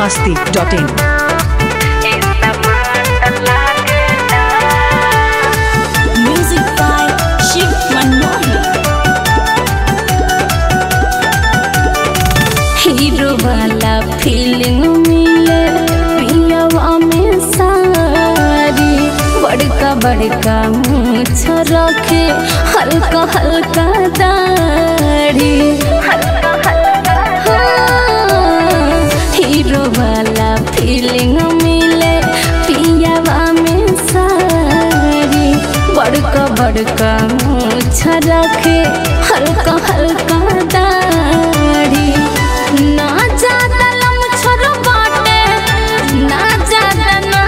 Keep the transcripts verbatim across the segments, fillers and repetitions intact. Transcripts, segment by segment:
masti dot in. Music by Shiv Manohar. Hero वाला feeling मिले पियावा में सारी, बड़का बड़का मूछ रखे हल्का हल्का दाढ़ी। हीरो वाला फीलिंग मिले पियावा में सारी, बड़का बड़का मूछ रखे हल्का हल्का दाढ़ी। ना ज्यादा लमछर बाटे ना ज्यादा ना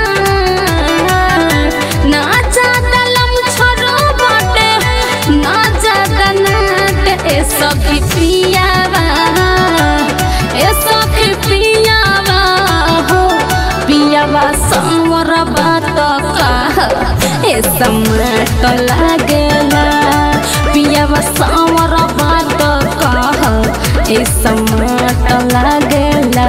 ना ज्यादा लमछर बाटे ना ज्यादा नाटे। ए सखी पियावा ए सखी पियावा हो पियावा संवर बात कह ए समाट लागेला। पियावा संवर बात कह ए समाट लागेला।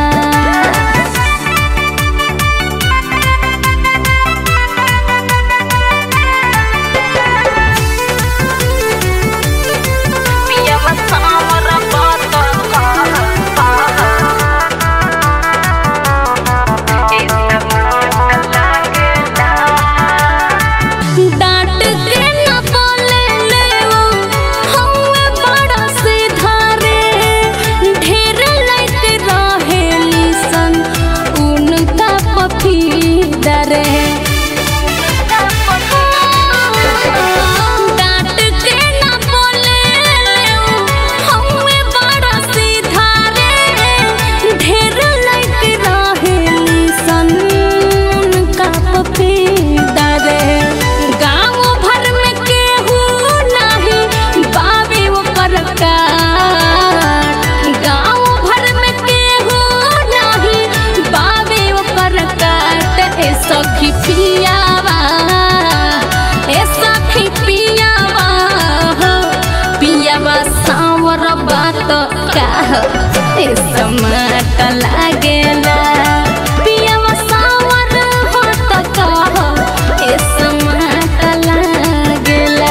सखी पियावा ए सखी पियावा हो पियावा सांवर बात कह ए समाट लागेला। पियावा सांवर बात कह ए समाट लागेला।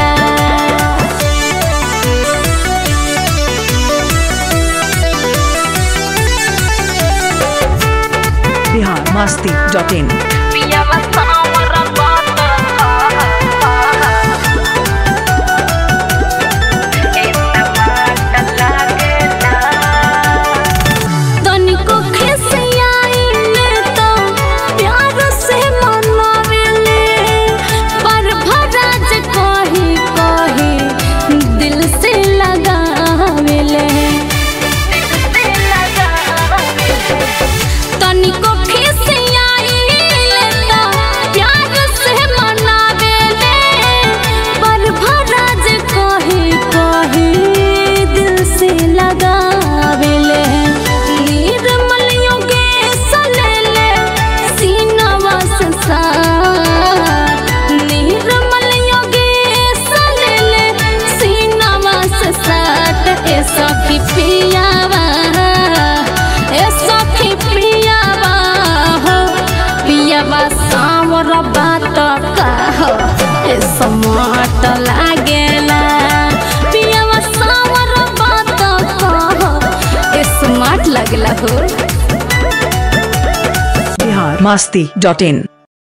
Bihar masti dot in. तनिको खिसियाइले तो प्यार से मनावेले, पर भराज कही कही दिल से लगावेले। तनिको खिसियाइले तो प्यार से मनावेले, पर भराज कही कही दिल से लगावेले। निर्मल योगेश लेले सीनवा से सार, निर्मल योगेश लेले सीनवा से साट। ए सखी पियावा ए सखी पियावा हो पियावा सांवर बात कह ए समाट लागेला। पियावा सांवर बात कह ए समाट लागेला हो। Bihar masti dot in.